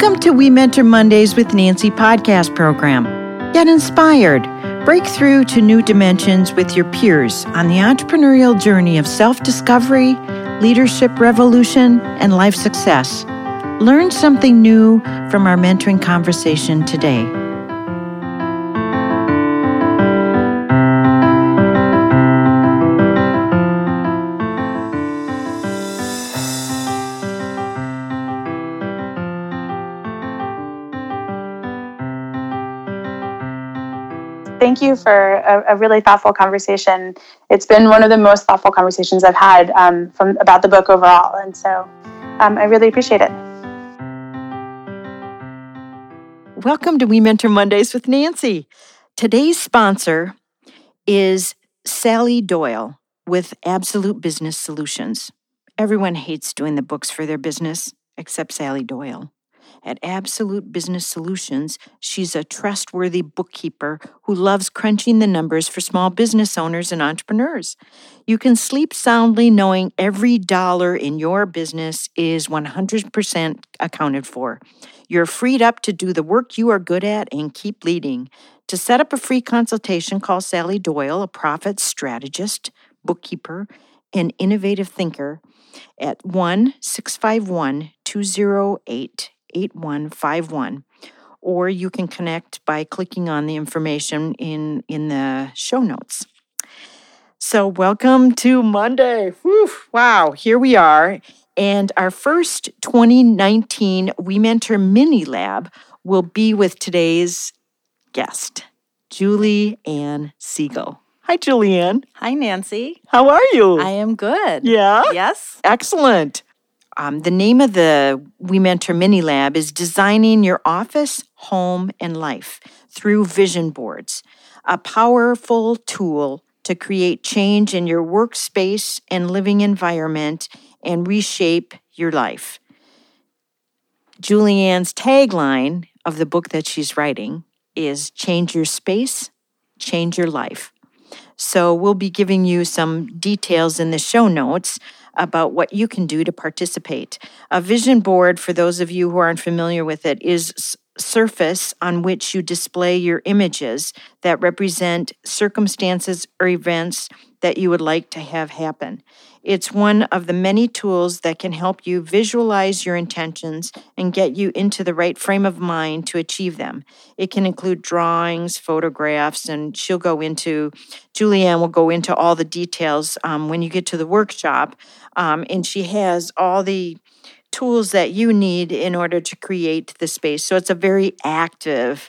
Welcome to We Mentor Mondays with Nancy podcast program. Get inspired. Break through to new dimensions with your peers on the entrepreneurial journey of self-discovery, leadership revolution, and life success. Learn something new from our mentoring conversation today. Thank you for a really thoughtful conversation. It's been one of the most thoughtful conversations I've had about the book overall, and so I really appreciate it. Welcome to We Mentor Mondays with Nancy. Today's sponsor is Sally Doyle with Absolute Business Solutions. Everyone hates doing the books for their business except Sally Doyle. At Absolute Business Solutions, she's a trustworthy bookkeeper who loves crunching the numbers for small business owners and entrepreneurs. You can sleep soundly knowing every dollar in your business is 100% accounted for. You're freed up to do the work you are good at and keep leading. To set up a free consultation, call Sally Doyle, a profit strategist, bookkeeper, and innovative thinker at 1-651-208-8151, or you can connect by clicking on the information in the show notes. So welcome to Monday. Whew, wow, here we are. And our first 2019 We Mentor Mini Lab will be with today's guest, Julie Ann Siegel. Hi, Julie Ann. Hi, Nancy. How are you? I am good. Yeah? Yes. Excellent. The name of the We Mentor Mini Lab is Designing Your Office, Home, and Life Through Vision Boards, a powerful tool to create change in your workspace and living environment and reshape your life. Julie Ann's tagline of the book that she's writing is Change Your Space, Change Your Life. So we'll be giving you some details in the show notes about what you can do to participate. A vision board, for those of you who aren't familiar with it, is surface on which you display your images that represent circumstances or events that you would like to have happen. It's one of the many tools that can help you visualize your intentions and get you into the right frame of mind to achieve them. It can include drawings, photographs, and Julie Ann will go into all the details when you get to the workshop. And she has all the tools that you need in order to create the space. So it's a very active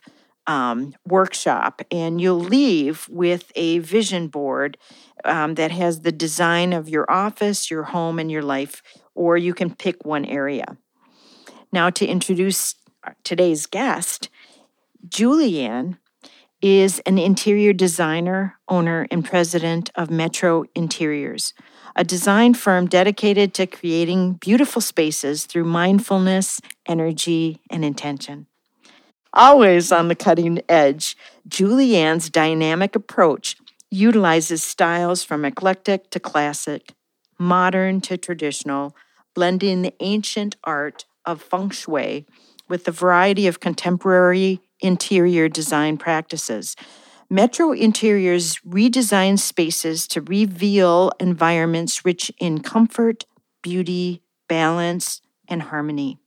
workshop, and you'll leave with a vision board that has the design of your office, your home, and your life, or you can pick one area. Now, to introduce today's guest, Julie Ann is an interior designer, owner, and president of Metro Interiors, a design firm dedicated to creating beautiful spaces through mindfulness, energy, and intention. Always on the cutting edge, Julie Ann's dynamic approach utilizes styles from eclectic to classic, modern to traditional, blending the ancient art of feng shui with a variety of contemporary interior design practices. Metro Interiors redesigns spaces to reveal environments rich in comfort, beauty, balance, and harmony.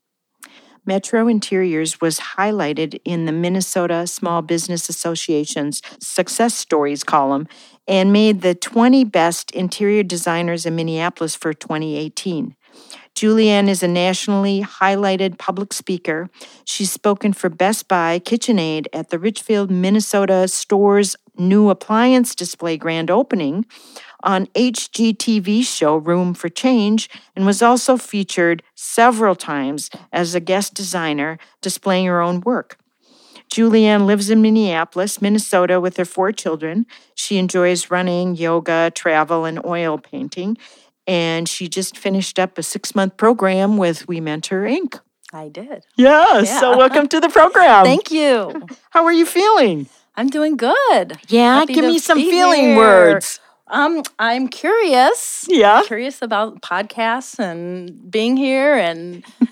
Metro Interiors was highlighted in the Minnesota Small Business Association's Success Stories column and made the 20 best interior designers in Minneapolis for 2018. Julie Ann is a nationally highlighted public speaker. She's spoken for Best Buy KitchenAid at the Richfield, Minnesota store's new appliance display grand opening, on HGTV's show Room for Change, and was also featured several times as a guest designer displaying her own work. Julie Ann lives in Minneapolis, Minnesota with her 4 children. She enjoys running, yoga, travel, and oil painting. And she just finished up a 6-month program with We Mentor Inc. I did. Yeah, so welcome to the program. Thank you. How are you feeling? I'm doing good. Yeah, Happy give to me some be feeling here. words. I'm curious. Yeah. Curious about podcasts and being here and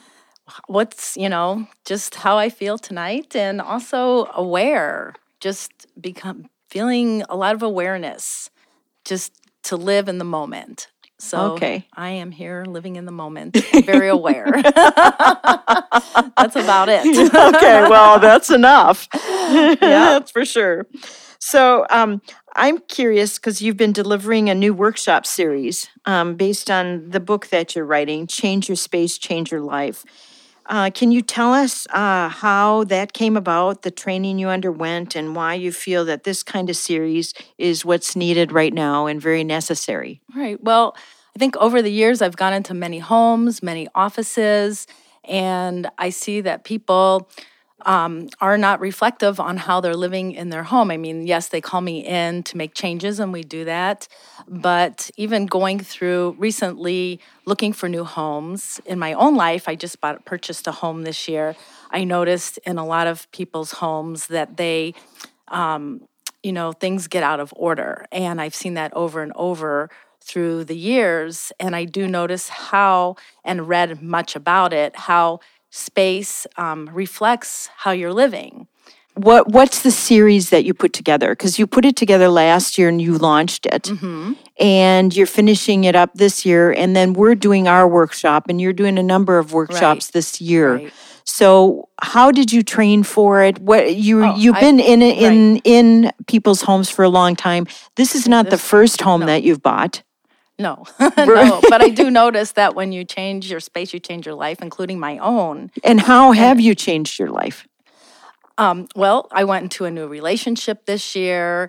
what's, just how I feel tonight, and also aware, just feeling a lot of awareness, just to live in the moment. So Okay. I am here living in the moment, very aware. That's about it. Okay, well, that's enough. That's for sure. So I'm curious because you've been delivering a new workshop series based on the book that you're writing, Change Your Space, Change Your Life. Can you tell us how that came about, the training you underwent, and why you feel that this kind of series is what's needed right now and very necessary? Right. Well, I think over the years, I've gone into many homes, many offices, and I see that people are not reflective on how they're living in their home. I mean, yes, they call me in to make changes, and we do that. But even going through recently looking for new homes in my own life, I just purchased a home this year. I noticed in a lot of people's homes that they, things get out of order. And I've seen that over and over through the years. And I do notice how, and read much about it, how space reflects how you're living. What's the series that you put together? Because you put it together last year and you launched it. Mm-hmm. And you're finishing it up this year. And then we're doing our workshop, and you're doing a number of workshops this year. Right. So how did you train for it? You've been in people's homes for a long time. This is not the first home that you've bought. No, no. But I do notice that when you change your space, you change your life, including my own. And how have you changed your life? Well, I went into a new relationship this year.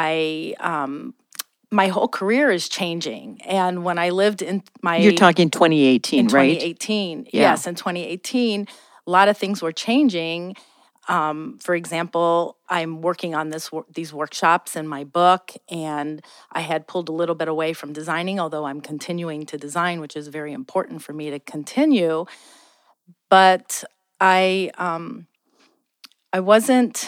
My whole career is changing. And when I lived in You're talking 2018, right? 2018, yes. In 2018, a lot of things were changing. For example, I'm working on these workshops in my book, and I had pulled a little bit away from designing, although I'm continuing to design, which is very important for me to continue. But I wasn't,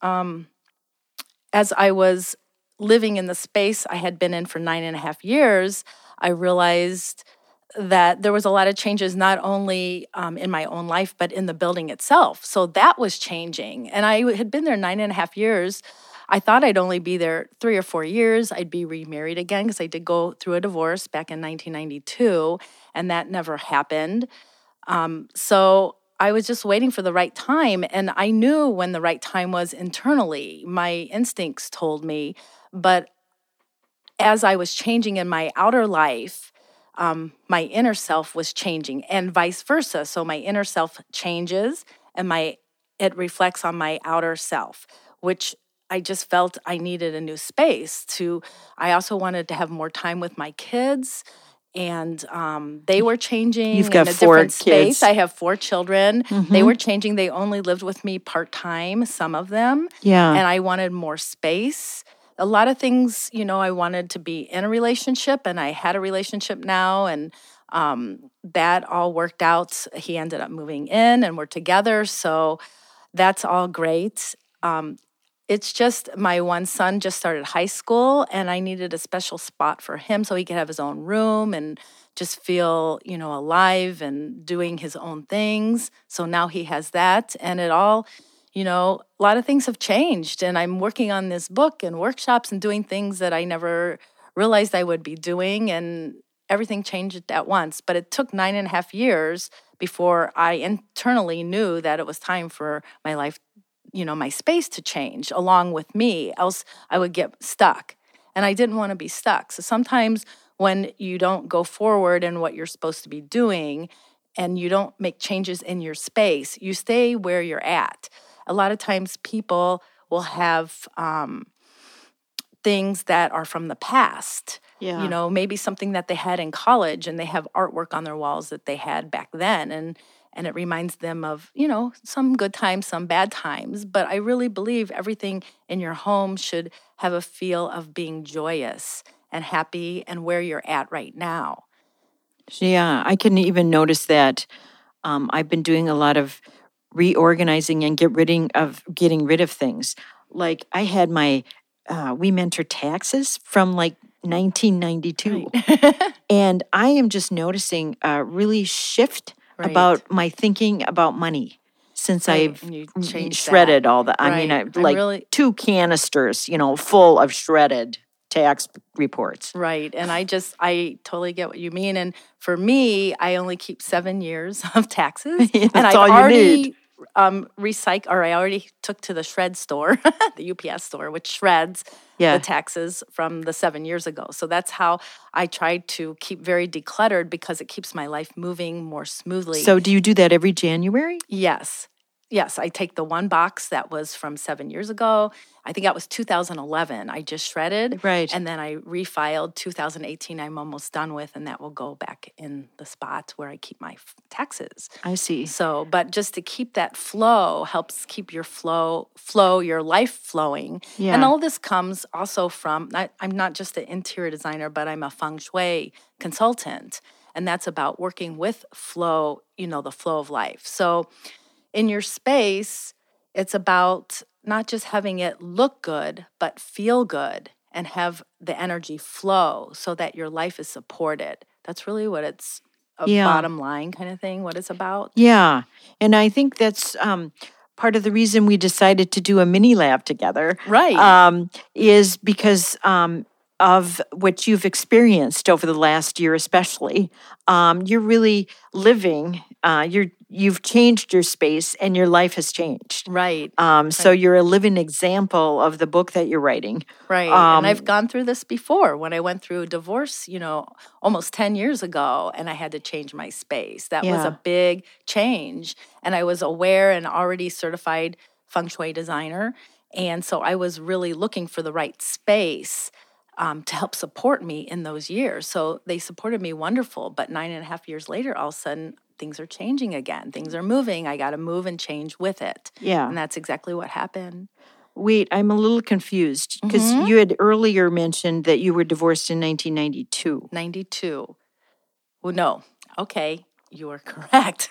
as I was living in the space I had been in for 9.5 years, I realized that there was a lot of changes, not only in my own life, but in the building itself. So that was changing. And I had been there 9.5 years. I thought I'd only be there 3 or 4 years. I'd be remarried again, because I did go through a divorce back in 1992, and that never happened. So I was just waiting for the right time, and I knew when the right time was internally. My instincts told me, but as I was changing in my outer life, my inner self was changing, and vice versa. So my inner self changes, and it reflects on my outer self, which I just felt I needed a new space. I also wanted to have more time with my kids, and they were changing. You've got in a 4 different kids. space. I have 4 children. Mm-hmm. They were changing. They only lived with me part-time, some of them. Yeah. And I wanted more space. A lot of things, I wanted to be in a relationship, and I had a relationship now, and that all worked out. He ended up moving in, and we're together, so that's all great. It's just my one son just started high school, and I needed a special spot for him so he could have his own room and just feel, alive and doing his own things. So now he has that, and it all, a lot of things have changed, and I'm working on this book and workshops and doing things that I never realized I would be doing, and everything changed at once. But it took 9.5 years before I internally knew that it was time for my life, my space to change along with me, else I would get stuck. And I didn't want to be stuck. So sometimes when you don't go forward in what you're supposed to be doing, and you don't make changes in your space, you stay where you're at. A lot of times people will have things that are from the past. Yeah. Maybe something that they had in college, and they have artwork on their walls that they had back then. And it reminds them of, some good times, some bad times. But I really believe everything in your home should have a feel of being joyous and happy and where you're at right now. Yeah, I can even notice that I've been doing a lot of reorganizing and getting rid of things. Like I had my We Mentor taxes from like 1992. Right. And I am just noticing a really shift about my thinking about money since I've And you changed shredded that. all the, I mean, Right. like really, 2 canisters, full of shredded tax reports. right. And I totally get what you mean. And for me, I only keep 7 years of taxes. That's and I've all you already need. I already took to the shred store, the UPS store, which shreds Yeah. the taxes from the 7 years ago. So that's how I try to keep very decluttered because it keeps my life moving more smoothly. So do you do that every January? Yes. Yes, I take the one box that was from 7 years ago. I think that was 2011. I just shredded. Right. And then I refiled 2018. I'm almost done with, and that will go back in the spot where I keep my taxes. I see. So, but just to keep that flow helps keep your your life flowing. Yeah. And all this comes also from, I'm not just an interior designer, but I'm a feng shui consultant. And that's about working with flow, the flow of life. So in your space, it's about not just having it look good, but feel good and have the energy flow so that your life is supported. That's really what it's a bottom line kind of thing, what it's about. Yeah. And I think that's part of the reason we decided to do a mini lab together. Right. Is because of what you've experienced over the last year, especially. You're really living, you've changed your space and your life has changed. Right. So you're a living example of the book that you're writing. Right. And I've gone through this before when I went through a divorce, almost 10 years ago, and I had to change my space. That was a big change. And I was aware and already certified feng shui designer. And so I was really looking for the right space to help support me in those years. So they supported me wonderful. But 9.5 years later, all of a sudden, things are changing again. Things are moving. I got to move and change with it. Yeah. And that's exactly what happened. Wait, I'm a little confused because you had earlier mentioned that you were divorced in 1992. 92. Well, no. Okay. You are correct.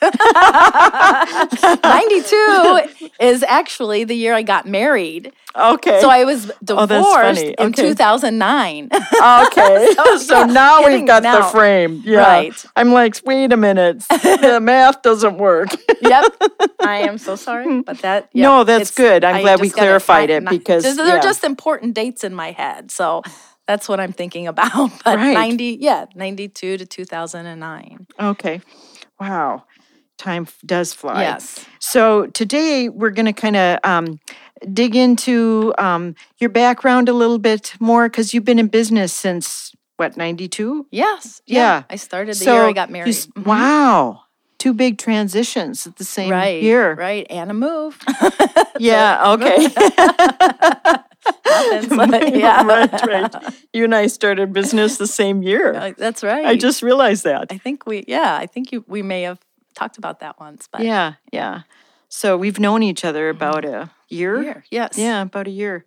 92 is actually the year I got married. Okay. So I was divorced funny. in Okay. 2009. Okay. So now we've got the now. frame. Yeah. Right. I'm like, wait a minute. The math doesn't work. Yep. I am so sorry. But No, that's good. I'm glad we just gotta clarified it because they're just important dates in my head. So that's what I'm thinking about. But Right. 92 to 2009. Okay. Wow. Time does fly. Yes. So today we're going to kind of dig into your background a little bit more because you've been in business since, 92? Yes. Yeah. I started the year I got married. Wow. 2 big transitions at the same Right. year. Right. And a move. Yeah. Okay. Happens. Yeah. Right. You and I started business the same year. That's right. I just realized that. I think we may have talked about that once. But Yeah. So we've known each other about a year. Yes. Yeah, about a year.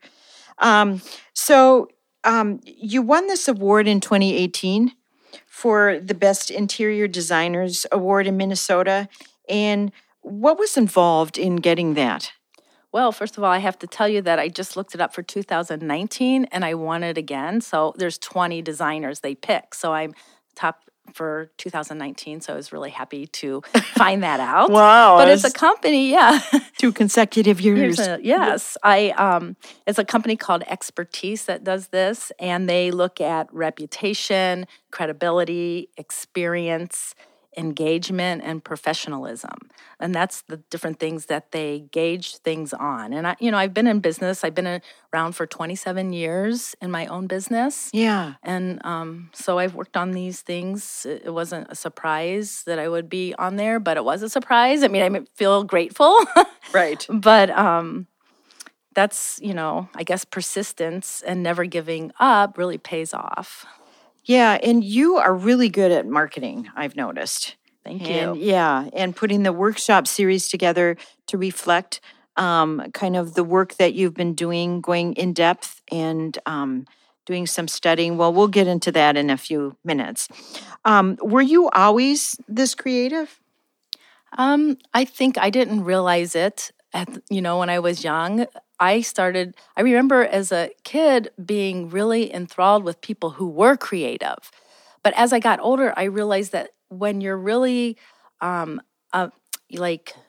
So you won this award in 2018 for the Best Interior Designers Award in Minnesota. And what was involved in getting that? Well, first of all, I have to tell you that I just looked it up for 2019 and I won it again. So there's 20 designers they pick. So I'm top for 2019. So I was really happy to find that out. Wow. But it's a company, 2 consecutive years. Yes. It's a company called Expertise that does this, and they look at reputation, credibility, experience, engagement, and professionalism. And that's the different things that they gauge things on. And I've been in business. I've been around for 27 years in my own business. Yeah. And so I've worked on these things. It wasn't a surprise that I would be on there, but it was a surprise. I mean, I feel grateful. Right. But that's, I guess persistence and never giving up really pays off. Yeah, and you are really good at marketing, I've noticed. Thank And you. yeah, and putting the workshop series together to reflect kind of the work that you've been doing, going in depth and doing some studying. Well, we'll get into that in a few minutes. Were you always this creative? I think I didn't realize it when I was young. I remember as a kid being really enthralled with people who were creative. But as I got older, I realized that when you're really like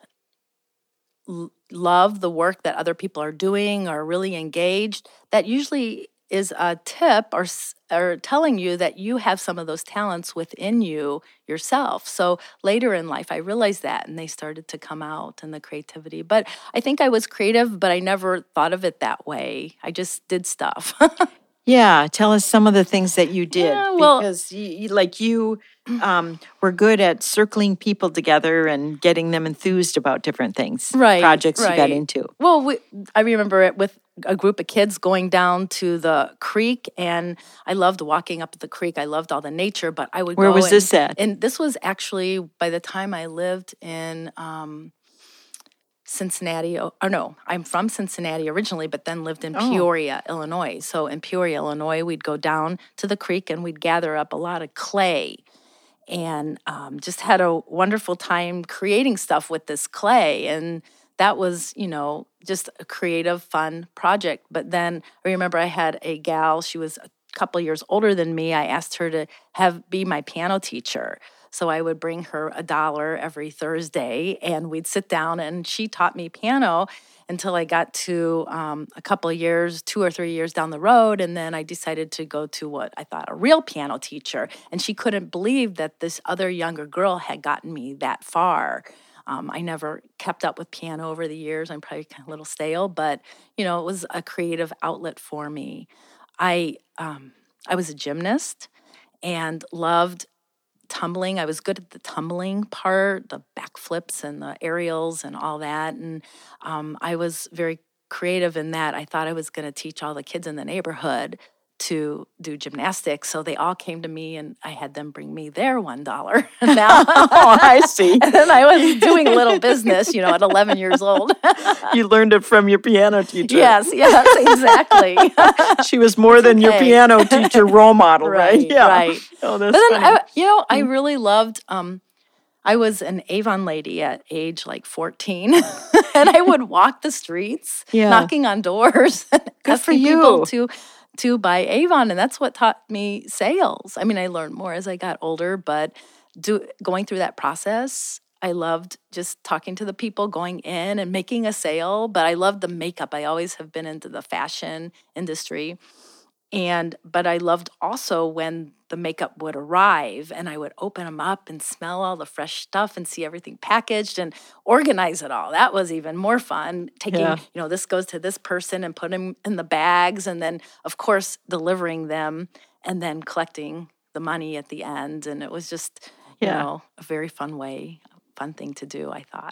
love the work that other people are doing or really engaged, that usually is a tip or telling you that you have some of those talents within you yourself. So later in life, I realized that, and they started to come out in the creativity. But I think I was creative, but I never thought of it that way. I just did stuff. Yeah, tell us some of the things that you did, Yeah, well- because you were good at circling people together and getting them enthused about different things, projects you got right. into. Well, I remember it with a group of kids going down to the creek, and I loved walking up the creek. I loved all the nature, but I would Where go was this at? And this was actually by the time I lived in Cincinnati. Or no, I'm from Cincinnati originally, but then lived in Peoria, Illinois. So in Peoria, Illinois, we'd go down to the creek and we'd gather up a lot of clay, and just had a wonderful time creating stuff with this clay. And that was, just a creative, fun project. But then I remember I had a gal, she was a couple years older than me. I asked her to be my piano teacher. So I would bring her $1 every Thursday, and we'd sit down, and she taught me piano until I got to a couple of years, 2 or 3 years down the road. And then I decided to go to what I thought a real piano teacher. And she couldn't believe that this other younger girl had gotten me that far. I never kept up with piano over the years. I'm probably kind of a little stale, but, it was a creative outlet for me. I was a gymnast and loved tumbling. I was good at the tumbling part, the backflips and the aerials and all that. And I was very creative in that. I thought I was going to teach all the kids in the neighborhood to do gymnastics. So they all came to me, and I had them bring me their $1. And now, I see. And then I was doing a little business, at 11 years old. You learned it from your piano teacher. Yes, exactly. She was more than your piano teacher role model, right? Yeah. Right. Oh, that's but then, funny. I really loved, I was an Avon lady at age like 14, and I would walk the streets, knocking on doors, and asking people to buy Avon, and that's what taught me sales. I mean, I learned more as I got older, but going through that process, I loved just talking to the people, going in and making a sale, but I loved the makeup. I always have been into the fashion industry. But I loved also when the makeup would arrive, and I would open them up and smell all the fresh stuff and see everything packaged and organize it all. That was even more fun, taking, this goes to this person and putting them in the bags, and then, of course, delivering them and then collecting the money at the end. And it was just, a very fun thing to do, I thought.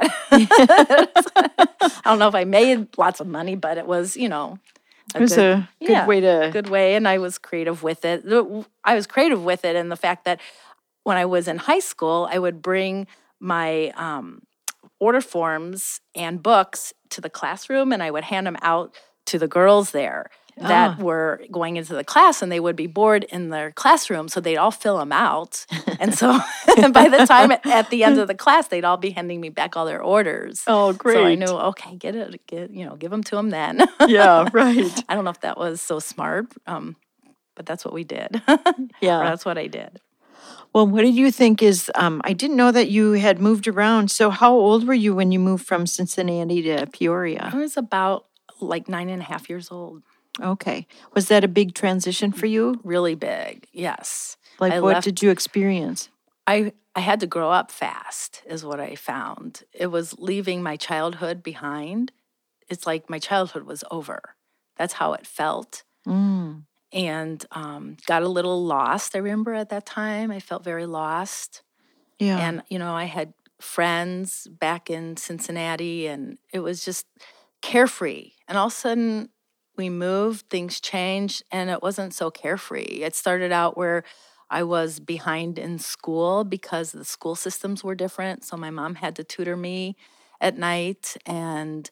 I don't know if I made lots of money, but it was, it was a good way to... Good way, and I was creative with it. I was creative with it in the fact that when I was in high school, I would bring my order forms and books to the classroom, and I would hand them out to the girls there that were going into the class, and they would be bored in their classroom, so they'd all fill them out. And so by the time at the end of the class, they'd all be handing me back all their orders. Oh, great. So I knew, okay, give them to them then. Yeah, right. I don't know if that was so smart, but that's what we did. Yeah. Or that's what I did. Well, what did you think is, I didn't know that you had moved around. So how old were you when you moved from Cincinnati to Peoria? I was about like 9.5 years old. Okay. Was that a big transition for you? Really big, yes. Like, what did you experience? I had to grow up fast, is what I found. It was leaving my childhood behind. It's like my childhood was over. That's how it felt. Mm. And got a little lost, I remember at that time. I felt very lost. Yeah. And, I had friends back in Cincinnati, and it was just carefree. And all of a sudden, we moved, things changed, and it wasn't so carefree. It started out where I was behind in school because the school systems were different. So my mom had to tutor me at night, and,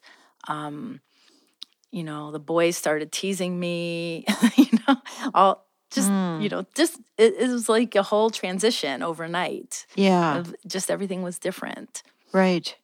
the boys started teasing me, it was like a whole transition overnight. Yeah. Just everything was different. Right.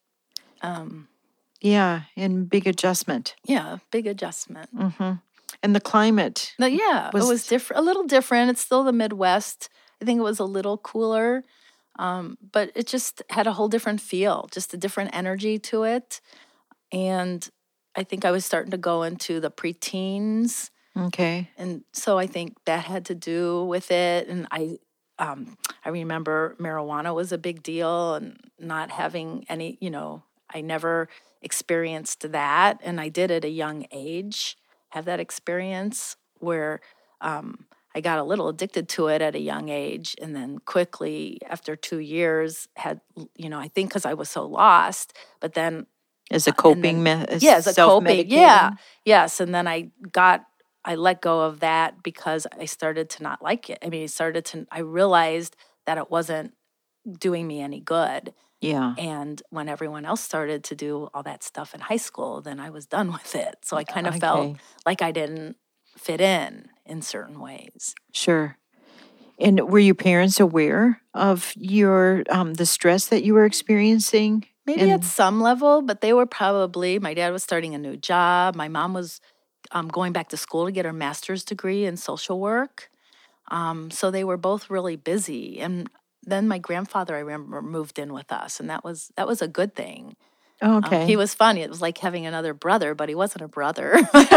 Yeah, and big adjustment. Yeah, big adjustment. Mm-hmm. And the climate. It was different, a little different. It's still the Midwest. I think it was a little cooler. But it just had a whole different feel, just a different energy to it. And I think I was starting to go into the preteens. Okay. And so I think that had to do with it. And I remember marijuana was a big deal, and not having any, I never experienced that. And I did at a young age have that experience where I got a little addicted to it at a young age. And then quickly after 2 years had, I think because I was so lost, but then. As a coping method? Yeah, as a coping. Yeah. Yes. And then I let go of that because I started to not like it. I mean, I realized that it wasn't doing me any good. Yeah. And when everyone else started to do all that stuff in high school, then I was done with it. So I kind of felt like I didn't fit in certain ways. Sure. And were your parents aware of your the stress that you were experiencing? Maybe at some level, but they were my dad was starting a new job. My mom was going back to school to get her master's degree in social work. So they were both really busy. And then my grandfather, I remember, moved in with us, and that was a good thing. Oh, okay. He was fun. It was like having another brother, but he wasn't a brother.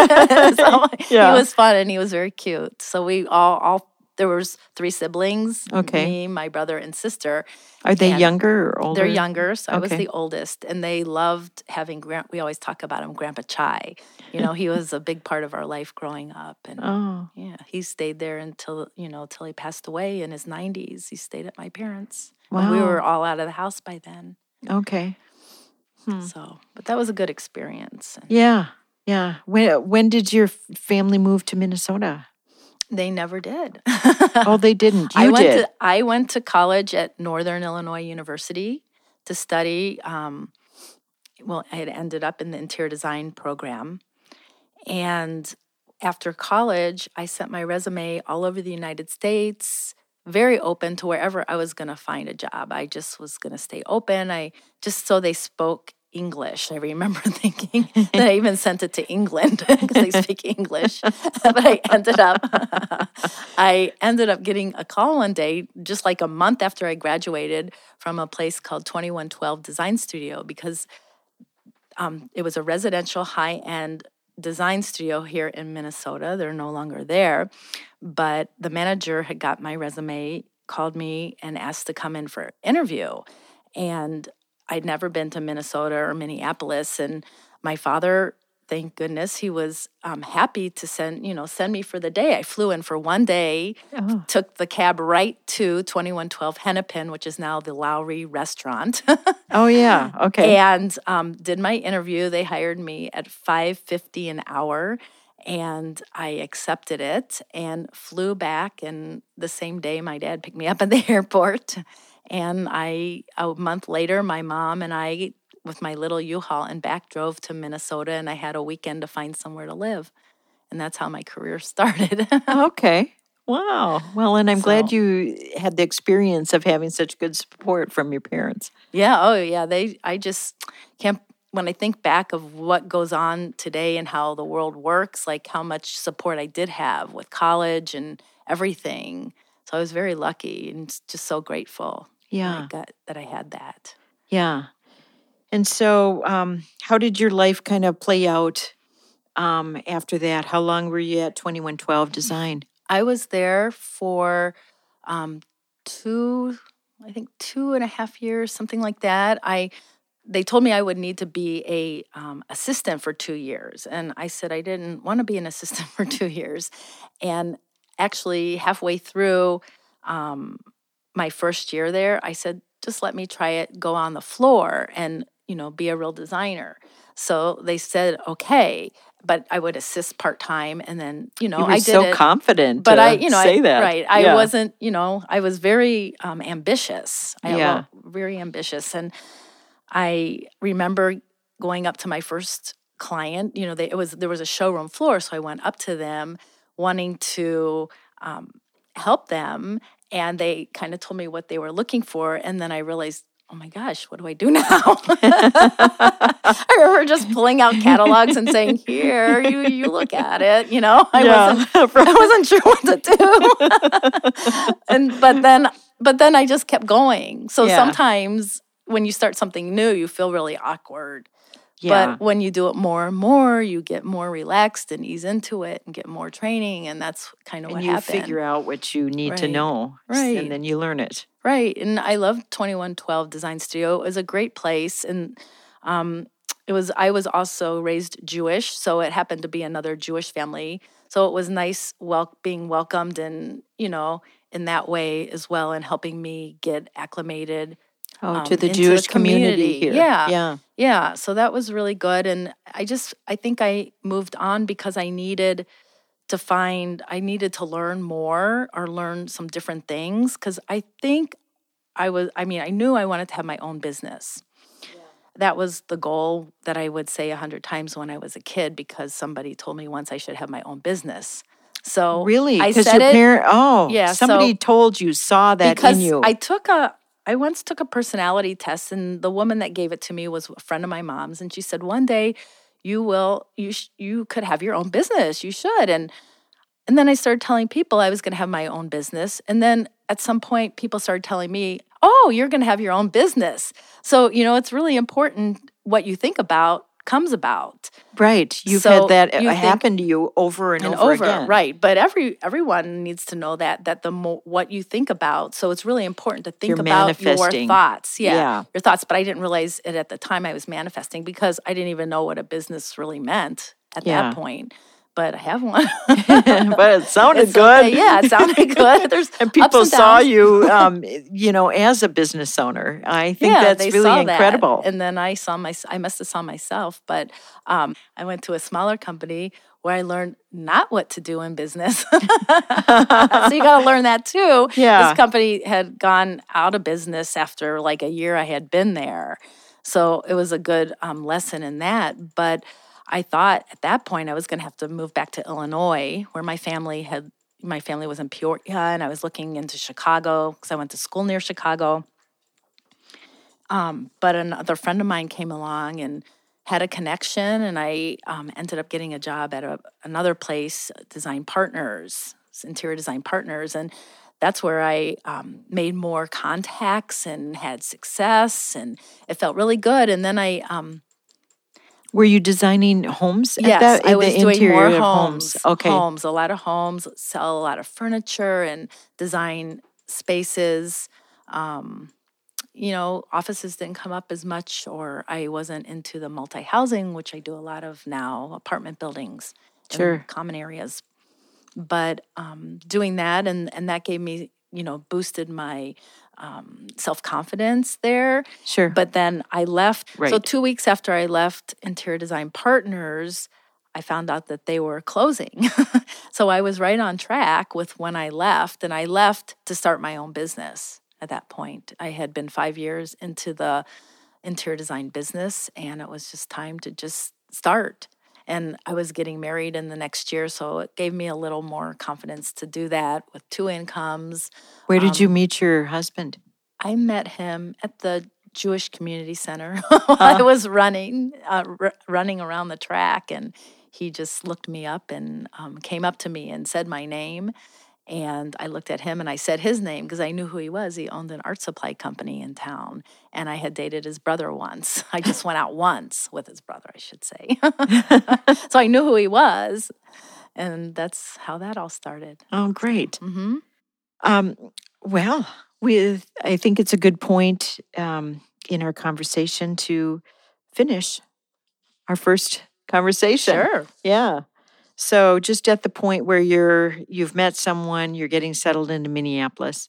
He was fun, and he was very cute. So we all there was 3 siblings, me, my brother, and sister. Are they younger or older? They're younger, so I was the oldest. And they loved having, we always talk about him, Grandpa Chai. He was a big part of our life growing up. And he stayed there until he passed away in his 90s. He stayed at my parents'. Wow. And we were all out of the house by then. Okay. So, but that was a good experience. Yeah. When did your family move to Minnesota? They never did. Oh, they didn't. You did. I went to college at Northern Illinois University to study. I had ended up in the interior design program. And after college, I sent my resume all over the United States, very open to wherever I was going to find a job. I just was going to stay open. So they spoke English. I remember thinking that I even sent it to England because they speak English. But I ended up getting a call one day, just like a month after I graduated, from a place called 2112 Design Studio, because it was a residential high-end design studio here in Minnesota. They're no longer there. But the manager had got my resume, called me, and asked to come in for an interview. And I'd never been to Minnesota or Minneapolis, and my father, thank goodness, he was happy to send me for the day. I flew in for one day, took the cab right to 2112 Hennepin, which is now the Lowry Restaurant. Oh, yeah. Okay. And did my interview. They hired me at $5.50 an hour, and I accepted it and flew back. And the same day, my dad picked me up at the airport. And a month later, my mom and I, with my little U-Haul and back, drove to Minnesota, and I had a weekend to find somewhere to live. And that's how my career started. Okay. Wow. Well, and I'm glad you had the experience of having such good support from your parents. Yeah. Oh, yeah. I just can't, when I think back of what goes on today and how the world works, like how much support I did have with college and everything. So I was very lucky and just so grateful that I had that. Yeah. And so how did your life kind of play out after that? How long were you at 2112 Design? I was there for 2.5 years, something like that. They told me I would need to be a assistant for 2 years. And I said I didn't want to be an assistant for 2 years. And actually, halfway through my first year there, I said, just let me try it, go on the floor and, be a real designer. So they said, okay, but I would assist part-time. And then, I did so confident but say that. Right. I wasn't, I was very ambitious. Very ambitious. And I remember going up to my first client, there was a showroom floor. So I went up to them wanting to help them, and they kind of told me what they were looking for, and then I realized, oh my gosh, what do I do now? I remember just pulling out catalogs and saying, here, you look at it, I wasn't sure what to do. But then but then I just kept going. So Yeah. sometimes when you start something new, you feel really awkward. Yeah. But when you do it more and more, you get more relaxed and ease into it and get more training. And that's kind of And what you happened. figure out what you need to Right. know. Right. And then you learn it. Right. And I love 2112 Design Studio. It was a great place. And I was also raised Jewish, so it happened to be another Jewish family. So it was nice being welcomed and, in that way as well, and helping me get acclimated To the into Jewish community here. Yeah. Yeah. So that was really good. And I think I moved on because I needed to learn more or learn some different things. Because I think I knew I wanted to have my own business. That was the goal that I would say 100 times when I was a kid, because somebody told me once I should have my own business. So Really? I Because said your it. parent, somebody told you, saw that because in you. I once took a personality test, and the woman that gave it to me was a friend of my mom's, and she said, one day you could have your own business. You should. And then I started telling people I was going to have my own business. And then at some point, people started telling me, oh, you're going to have your own business. So, it's really important what you think about comes about. Right. You've So had that you happen to you over and over again. Right. But everyone needs to know that the more what you think about. So it's really important to think You're about your manifesting. thoughts. Yeah. Your thoughts. But I didn't realize it at the time I was manifesting, because I didn't even know what a business really meant at that point. But I have one. But it sounded good. Okay. Yeah, it sounded good. There's and people ups and saw downs. you, as a business owner. I think Yeah, that's they really saw incredible. That. And then I must have saw myself, but I went to a smaller company where I learned not what to do in business. So you got to learn that too. Yeah. This company had gone out of business after like a year I had been there. So it was a good lesson in that. But I thought at that point I was going to have to move back to Illinois, where my family was in Peoria, and I was looking into Chicago because I went to school near Chicago. But another friend of mine came along and had a connection, and I ended up getting a job at another place, Interior Design Partners, and that's where I made more contacts and had success, and it felt really good. And then were you designing homes? Yes, I was doing more of homes. Okay. Homes, a lot of homes, sell a lot of furniture and design spaces. Offices didn't come up as much, or I wasn't into the multi-housing, which I do a lot of now, apartment buildings, and common areas. But doing that, and that gave me, boosted my self-confidence there. Sure. But then I left. Right. So 2 weeks after I left Interior Design Partners, I found out that they were closing. So I was right on track with when I left, and I left to start my own business at that point. I had been 5 years into the interior design business, and it was just time to just start. And I was getting married in the next year, so it gave me a little more confidence to do that with 2 incomes. Where did you meet your husband? I met him at the Jewish Community Center while I was running around the track, and he just looked me up and came up to me and said my name. And I looked at him and I said his name because I knew who he was. He owned an art supply company in town, and I had dated his brother once. I just went out once with his brother, I should say. So I knew who he was, and that's how that all started. Oh, great. Mm-hmm. Well, I think it's a good point in our conversation to finish our first conversation. Sure. Yeah. So just at the point where you've met someone, you're getting settled into Minneapolis,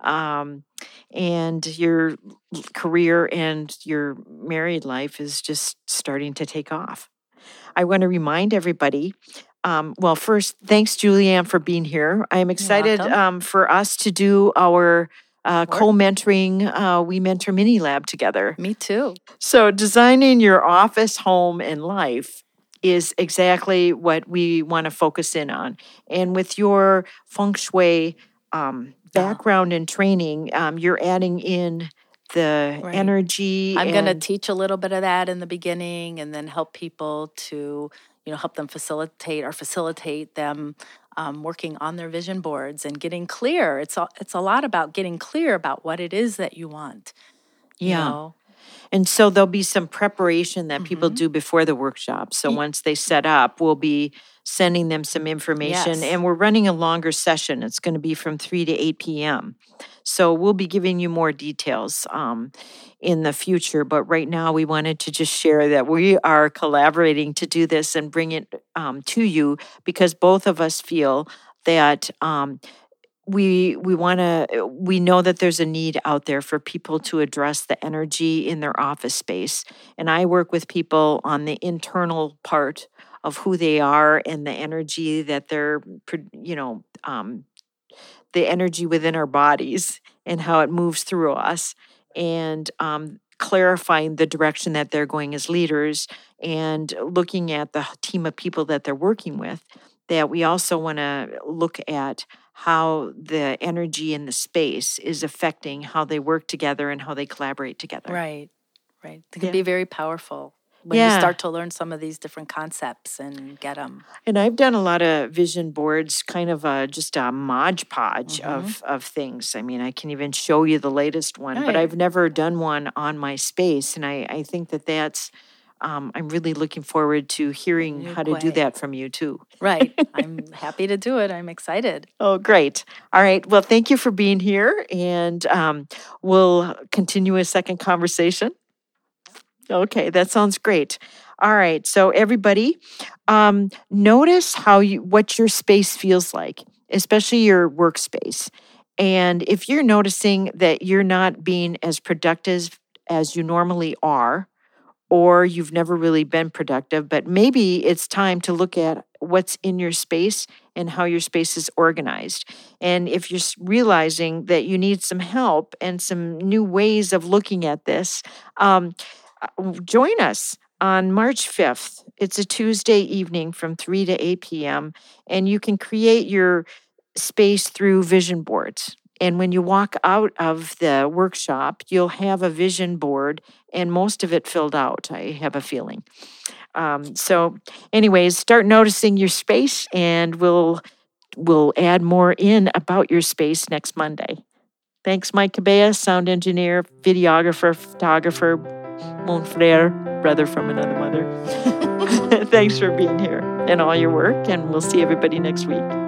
and your career and your married life is just starting to take off. I want to remind everybody, first, thanks, Julianne, for being here. I'm excited for us to do our co-mentoring We Mentor Mini Lab together. Me too. So designing your office, home, and life is exactly what we want to focus in on. And with your feng shui background and training, you're adding in the energy. I'm going to teach a little bit of that in the beginning, and then help people to, help them facilitate them working on their vision boards and getting clear. It's a lot about getting clear about what it is that you want. Yeah. You know? And so there'll be some preparation that people do before the workshop. So once they set up, we'll be sending them some information. Yes. And we're running a longer session. It's going to be from 3 to 8 p.m. So we'll be giving you more details in the future. But right now, we wanted to just share that we are collaborating to do this and bring it to you because both of us feel that we know that there's a need out there for people to address the energy in their office space. And I work with people on the internal part of who they are and the energy that they're, the energy within our bodies and how it moves through us, and clarifying the direction that they're going as leaders and looking at the team of people that they're working with. That we also want to look at how the energy in the space is affecting how they work together and how they collaborate together. Right. It can be very powerful when you start to learn some of these different concepts and get them. And I've done a lot of vision boards, kind of just a Mod Podge of things. I mean, I can even show you the latest one, but I've never done one on my space. And I think that's, I'm really looking forward to hearing how to do that from you too. Right. I'm happy to do it. I'm excited. Oh, great. All right. Well, thank you for being here. And we'll continue a second conversation. Okay, that sounds great. All right. So everybody, notice what your space feels like, especially your workspace. And if you're noticing that you're not being as productive as you normally are, or you've never really been productive, but maybe it's time to look at what's in your space and how your space is organized. And if you're realizing that you need some help and some new ways of looking at this, join us on March 5th. It's a Tuesday evening from 3 to 8 p.m., and you can create your space through vision boards. And when you walk out of the workshop, you'll have a vision board and most of it filled out, I have a feeling. So anyways, start noticing your space and we'll add more in about your space next Monday. Thanks, Mike Cabea, sound engineer, videographer, photographer, mon frere, brother from another mother. Thanks for being here and all your work, and we'll see everybody next week.